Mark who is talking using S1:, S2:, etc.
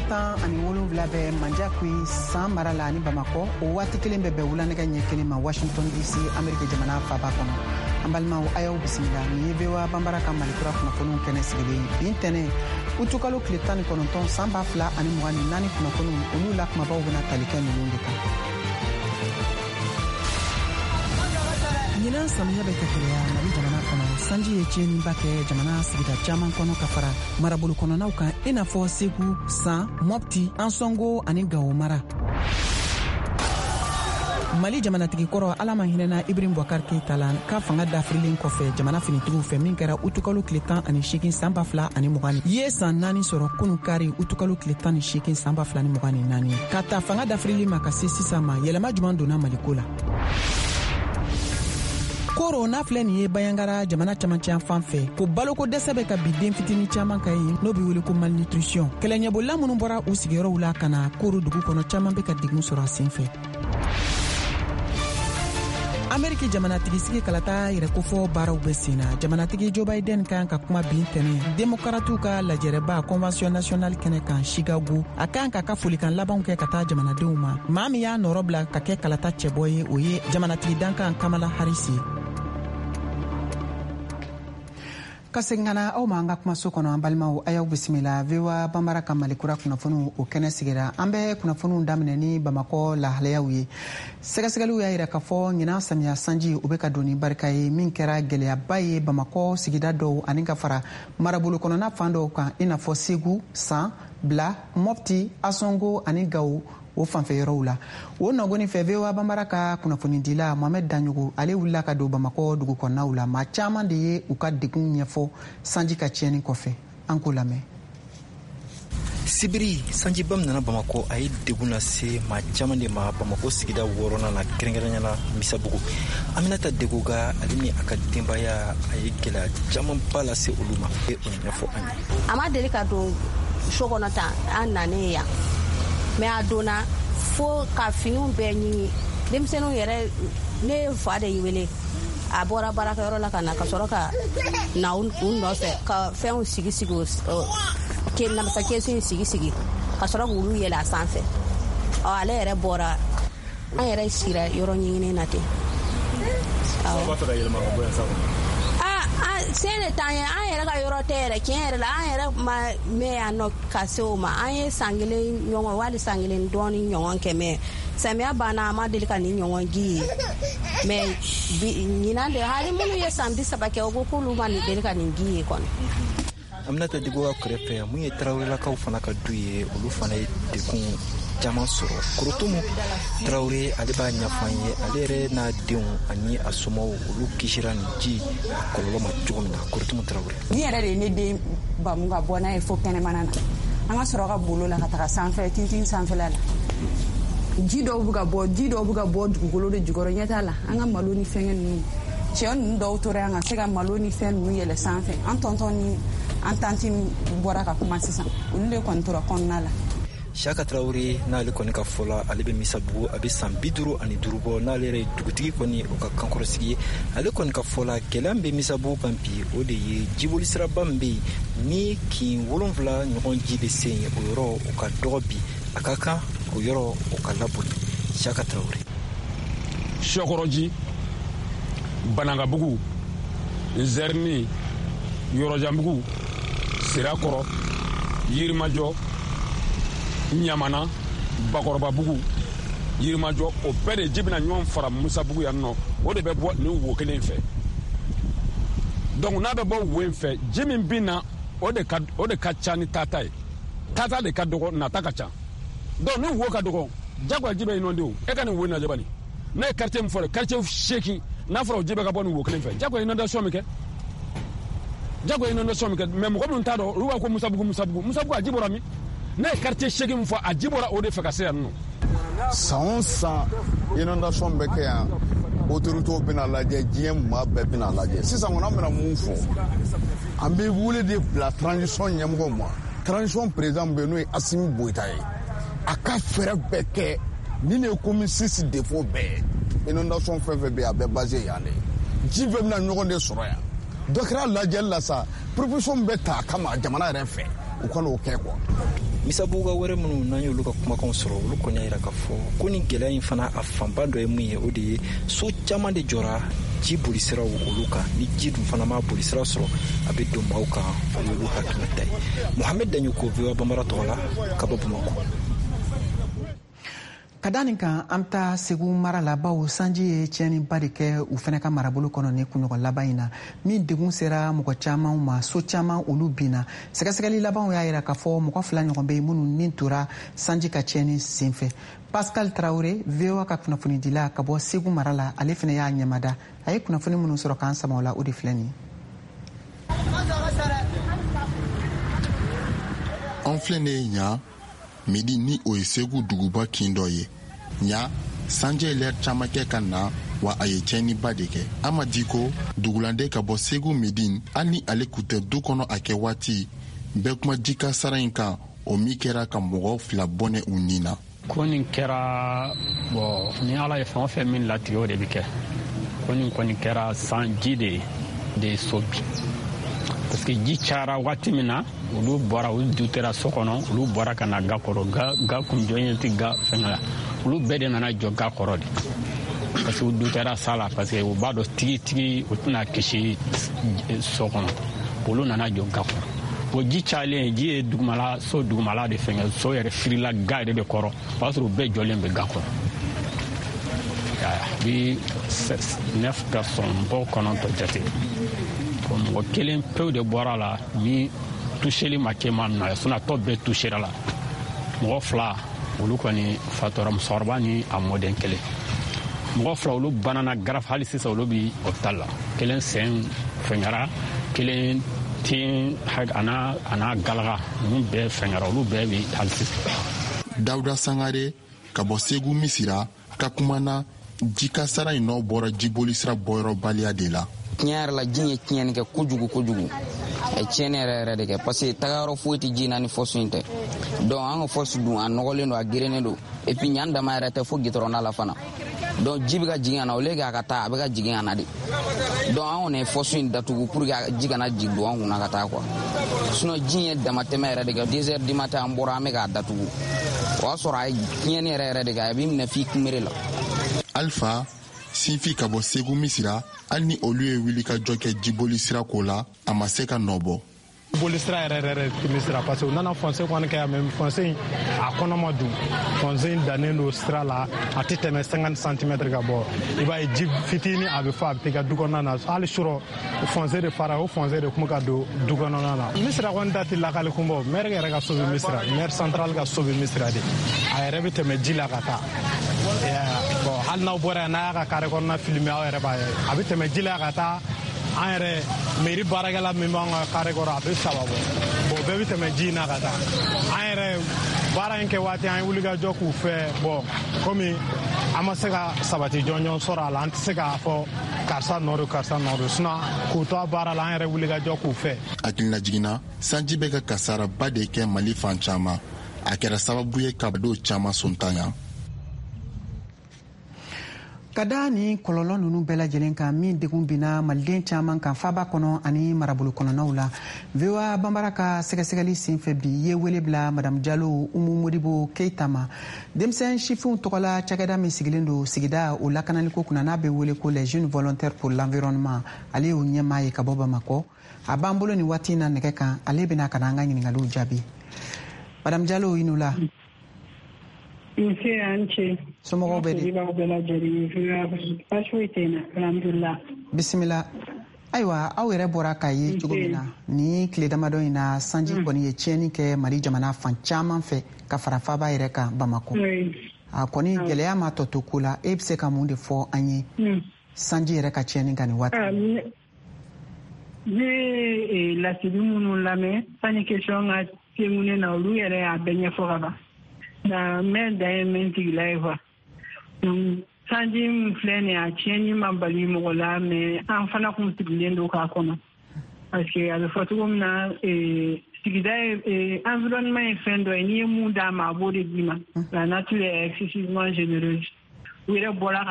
S1: tan ani wolonwula bɛ manjakui san mara la ani Bamako o waati kelen bɛ bɛn wulanɛgɛ ɲɛ kelen ma Washington DC Amerika jamana faaba kɔnɔ. An balimaw a y'aw bisimila ni ye VOA Bambara ka Malikura kunnafoniw kɛnɛ sigilen bin tɛnɛ utukalo tile 19 san 2024 kunnafoniw olu la kumabaw bɛna tali kɛ ninnu de kan. Ɲinan samiya bɛ ka kɛlɛya Mali jamana kɔnɔ sanji ye tiɲɛniba kɛ jamana sigida caman kɔnɔ ka fara marabolo kɔnɔnaw kan i n'a fɔ Segu, San, Mopti, Ansongo ani Gawo mara. Mali jamanatigi kɔrɔ Ala ma hinɛna Ibrahim Boubacar Keïta la ka fanga dafirilen kɔfɛ jamana finitigiw fɛ min kɛra utukalo tile 18 san 2020 ye san 4 sɔrɔ kunu kari utukalo tile 18 san 2024 ka ta fanga dafirili ma ka se sisan ma yɛlɛma juman donna Maliko la. Koro n'a filɛ nin ye Bayangara jamana camancɛ fan fɛ ko baloko dɛsɛ bɛ ka bi den fitini caman ka ye n'o bɛ wele ko malnutrition. Kɛlɛɲɛbolila minnu bɔra u sigiyɔrɔw la ka na Koro dugu kɔnɔ caman bɛ ka degun sɔrɔ a sen fɛ. Ameriki jamanatigi sigi kalata yɛrɛ kofɔ baaraw bɛ sen na. Jamanatigi Joe Biden kan ka kuma bin tɛnɛ démocrates ka lajɛrɛba convention nationale kɛnɛ kan Chicago a kan ka folikan labanw kɛ ka taa jamanadenw ma. Maa min y'a nɔrɔ bila ka kɛ kalata cɛbɔ ye o ye jamanatigi dankan Kamala Harris ye. Ka segingana aw ma an ka kumaso kɔnɔ an balimaw a y'aw bisimila VOA Bambara ka Malikura kunnafoniw o kɛnɛ sigira an bɛ kunnafoniw daminɛ ni Bamako lahalayaw ye. Sɛgɛsɛgɛliw y'a yira k'a fɔ ɲinan samiya sanji o bɛ ka don ni barika ye min kɛra gɛlɛyaba ye Bamako sigida dɔw ani ka fara marabolo kɔnɔna fan dɔw kan i n'a fɔ Segu, San, Bla, Mopti, Ansongo ani Gawo o fanfɛ yɔrɔw la. O nɔgɔni fɛ VOA Bambara ka kunnafonidila Mohamed Danyogo ale wulila ka don Bamako dugu kɔnɔnaw la. Maa caman de ye u ka degun ɲɛfɔ sanji ka tiɲɛni kɔfɛ. An k'o lamɛn.
S2: Sibiri sanjiba min nana Bamako a ye degun lase maa caman de ma Bamako sigida 6nan na kɛrɛnkɛrɛnyana Misabugu. Aminata Degoga ale ni a ka denbaya a ye gɛlɛya camanba lase olu ma. O ɲɛfɔ an ye.
S3: A ma deli ka don so kɔnɔ tan an nanen yan. Mais a donna fo ka finiw bɛɛ ɲini denmisɛnninw yɛrɛ ne fa de wele a bɔra baarakɛyɔrɔ la ka na ka sɔrɔ ka na u nɔfɛ ka fɛnw sigi namasa kɛsu sigi ka sɔrɔ k'olu yɛlɛ a sanfɛ ale yɛrɛ bɔra an yɛrɛ sigira yɔrɔ ɲinini na ten. sen de t'an ye an yɛrɛ ka yɔrɔ tɛ yɛrɛ tiɲɛ yɛrɛ la an yɛrɛ ma mɛn yan nɔ ka se o ma an ye san kelen ɲɔgɔn wali san kelen dɔɔni ɲɔgɔn kɛ mɛ samiya banna an ma deli ka ni ɲɔgɔn ji ye mɛ ɲinan de hali minnu ye san 30 kɛ o ko k'olu ma deli ka nin ji ye kɔni.
S2: Aminata Degoga kɛrɛfɛ mun ye Tarawelelakaw fana ka du ye olu fana ye degun caman sɔrɔ. Korotumu Tarawele ale b'a ɲɛfɔ an ye ale yɛrɛ n'a denw ani a somɔgɔw olu kisira nin ji a kɔlɔlɔ ma cogo min na. Korotumu Tarawele
S4: ni yɛrɛ de ye ne den bamu ka bɔ n'a ye fo kɛnɛmana na an ka sɔrɔ ka bolo la ka taga sanfɛ tintin sanfɛla la ji dɔw bɛ ka bɔ dugukolo de jukɔrɔ ɲɛ t'a la an ka malo ni fɛngɛ ninnu cɛ ninnu dɔw tora an ka se ka malo ni fɛn ninnu yɛlɛ sanfɛ an tɔntɔn ni an tanti bɔra ka kuma sisan olu de kɔni tora kɔnɔna la.
S2: Shaka Traoré n'ale kɔni ka fɔla ale bɛ Misabugu a bɛ san 55 bɔ n'ale yɛrɛ ye dugutigi kɔni o ka kankɔrɔsigi ye ale kɔni ka fɔla gɛlɛya bɛ Misabugu kan bi o de ye jiboli siraba min bɛ yen ni kin 7 ɲɔgɔn ji bɛ se yen o yɔrɔ o ka dɔgɔ bi a ka kan o yɔrɔ o ka laboli. Shaka Traoré
S5: Shokoroji Banangabugu Nzerni Yɔrɔjanbugu Sirakɔrɔ Yirimajɔ Ɲamana Bakɔrɔbabugu Yirimajɔ o bɛɛ de ji bɛna ɲɔgɔn fara Musabugu yan nɔ o de bɛ bɔ nin wo kelen fɛ donc n'a bɛ bɔ wo in fɛ ji min bɛ na o de ka ca ni tata ye tata de ka dɔgɔ nata ka ca donc ni wo ka dɔgɔ jagoya ji bɛ inondé o e ka nin wo in lajɛ bani ne ye quartier min fɔ quartier 8 n'a fɔra o ji bɛ ka bɔ nin wo kelen fɛ jagoya inondation min kɛ mais mɔgɔ minnu t'a dɔn olu b'a ko Musabugu a ji bɔra min ne ye quartier 8 min fɔ a ji bɔra o de fɛ ka se yan nɔ.
S6: San o san inondation bɛ kɛ yan autorités bɛna lajɛ diɲɛ maa bɛɛ bɛna lajɛ sisan kɔni an bɛna mun fɔ an bɛ wele de bila transition ɲɛmɔgɔw ma transition président bɛ n'o ye Assimi Goïta ye a ka fɛɛrɛ bɛɛ kɛ ni ne ye commune 6 défaut bɛɛ inondation fɛn fɛn bɛ yen a bɛɛ basé yan de ji bɛɛ bɛna ɲɔgɔn de sɔrɔ yan dɔ kɛra lajɛli la sa proposition bɛ ta a kama jamana yɛrɛ fɛ u ka n'o kɛ quoi.
S2: misabuga wɛrɛ minnu n'an y'olu ka kumakanw sɔrɔ olu kɔni y'a yira k'a fɔ ko ni gɛlɛya in fana a fanba dɔ ye mun ye o de ye so caman de jɔra ji bolisiraw olu kan ni ji dun fana ma bolisira sɔrɔ a bɛ don maaw kan o y'olu hakilinata ye Mohamed Daɲuko VOA Bambara tɔgɔ la ka bɔ Bamakɔ.
S1: Ka da nin kan an taa Segu mara la bawo sanji ye tiɲɛniba de kɛ u fana ka marabolo kɔnɔ ni kunɲɔgɔn laban in na min degun sera mɔgɔ caman ma so caman olu binna sɛgɛsɛgɛli labanw y'a yira k'a fɔ mɔgɔ 2 ɲɔgɔn bɛ minnu nin tora sanji ka tiɲɛni senfɛ. Pascal Traoré VOA ka kunnafoni dila ka bɔ Segu mara la ale fana y'a ɲɛmada a ye kunnafoni minnu sɔrɔ k'an sama o la o de filɛ nin ye.
S7: An filɛ ne ye ɲa midi ni o ye Segu duguba kin dɔ ye ɲa sanji ye lɛri caman kɛ ka na wa a ye tiɲɛniba de kɛ Amadi ko dugulande ka bɔ Segu midi hali ni ale kun tɛ du kɔnɔ a kɛ waati bɛɛ kuma jika sara in kan o min kɛra ka mɔgɔ 2 bɔnɛ u nin na.
S8: Ko nin kɛra ni ala ye fɛn o fɛn min latigɛ o de bɛ kɛ ko nin kɔni kɛra sanji de ye so bi parce que ji cayara waati min na olu bɔra olu dutera so kɔnɔ olu bɔra ka na ga kɔrɔ ga kun jɔlen tɛ ga fɛngɛ la olu bɛɛ de nana jɔ ga kɔrɔ de parce que u dutera sa la parce que u b'a dɔn tigi u tɛna kisi so kɔnɔ olu nana jɔ ga kɔrɔ o ji cayalen ji ye so dugumala de fɛngɛ so yɛrɛ firila ga yɛrɛ de kɔrɔ o b'a sɔrɔ u bɛɛ jɔlen bɛ ga kɔrɔ bi 9 personnes mɔgɔ 9 jate mɔgɔ 1 pewu de bɔra la ni toucheli ma kɛ ma na sina tɔ bɛɛ touchera la mɔgɔ 2 olu kɔni fatura musokɔrɔba ni a mɔden 1 mɔgɔ 2 olu banana grave hali sisan olu bi hôpital la 1 sen fɛngɛra 1 tin ana galaga ninnu bɛɛ fɛngɛra olu bɛɛ bi hali sisan.
S7: Dawuda Sangare ka bɔ Segu misira ka kumana jika sara in nɔ bɔra jibolisira bɔyɔrɔ baliya de la.
S9: Tiɲɛ yɛrɛ la ji ye tiɲɛni kɛ kojugu a ye tiɲɛni yɛrɛ de kɛ parce que tagayɔrɔ foyi tɛ ji na ni force in tɛ donc an ka force dun a nɔgɔlen don a gerennen don et puis ɲan dama yɛrɛ tɛ fo gitɔrɔnda la fana donc ji bɛ ka jigin ka na au lieu que a ka taa a bɛ ka jigin ka na de donc an kɔni ye force in datugu pour que ji kana jigin don an kunna ka taa quoi sinon ji ye damatɛmɛ yɛrɛ de kɛ 2 heures du matin an bɔra an bɛ k'a datugu o y'a sɔrɔ a ye tiɲɛni yɛrɛ de kɛ a b'i minɛ f'i kunbere la.
S7: Alpha Sinfi ka bɔ Segu misira hali ni olu ye wuli ka jɔ kɛ jiboli sira ko la a ma se ka nɔbɔ.
S10: Jiboli sira yɛrɛ tɛmɛ sira parce que u nana foncer kɔni kɛ mais foncer a kɔnɔma dun foncer dannen don sira la a tɛ tɛmɛ 50 cm ka bɔ i b'a ye ji fitini a bɛ fɔ a bɛ taa du kɔnɔna na hali sɔrɔ foncer de fara o foncer de kuma ka don du kɔnɔna na misira kɔni dati lakali kun bɔ maire yɛrɛ ka so bɛ misira maire central ka so bɛ misira de a yɛrɛ bɛ tɛmɛ ji la ka taa bon hali n'aw bɔra yan n'a y'a ka carré kɔnɔna filmer aw yɛrɛ b'a ye a bɛ tɛmɛ ji la ka taa an yɛrɛ mairie baarakɛla min b'an ka carré kɔrɔ a bɛ 3 bɔ bon bɛɛ bɛ tɛmɛ ji in na ka taa an yɛrɛ baara in kɛ waati an ye wulikajɔ k'u fɛ bon komi an ma se ka sabati jɔnjɔn sɔrɔ a la an tɛ se k'a fɔ karisa nɔ don karisa nɔ don sinon k'u to a baara la an yɛrɛ wulikajɔ k'u fɛ.
S7: Hakilina jiginna sanji bɛ ka kasaraba de kɛ Mali fan caman a kɛra sababu ye ka do caman sontanya.
S1: Ka da ni kɔlɔlɔ ninnu bɛɛ lajɛlen kan min degun binna maliden caman kan faba kɔnɔ ani marabolo kɔnɔnaw la VOA Bambara ka sɛgɛsɛgɛli senfɛ bi ye wele bila Madame Diallo Umu Modibo Keita ma denmisɛn sifinw tɔgɔla cakɛda min sigilen don sigida o lakanaliko kunna n'a bɛ wele ko les jeunes volontaires pour l'environnement ale y'o ɲɛmaa ye ka bɔ Bamakɔ a b'an bolo ni waati in na nɛgɛ kan ale bɛna ka na an ka ɲininkaliw jaabi. Madame Diallo i n'u la. Somɔgɔw bɛ di? Bisimila. Ayiwa aw yɛrɛ bɔra k'a ye cogo min na ni tile damadɔ in na sanji kɔni ye tiɲɛni kɛ Mali jamana fan caman fɛ ka fara faaba yɛrɛ kan Bamakɔ. A kɔni gɛlɛya ma tɔ to ko la e bɛ se ka mun de fɔ an ye sanji yɛrɛ ka tiɲɛni kan nin waati?
S11: Ne ye lasidi minnu lamɛn sanni question ka se mun na olu yɛrɛ y'a bɛɛ ɲɛfɔ ka ban. Na mɛ da ye min tigila ye kuwa sanji min filɛ nin a tiɲɛni ma bali mɔgɔ la mɛ an fana kun sigilen don k'a kɔnɔ parce que a bɛ fɔ cogo min na sigida ye environnement ye fɛn dɔ ye n'i ye mun d'a ma a b'o de d'i ma la nature est excessivement généreuse u yɛrɛ bɔra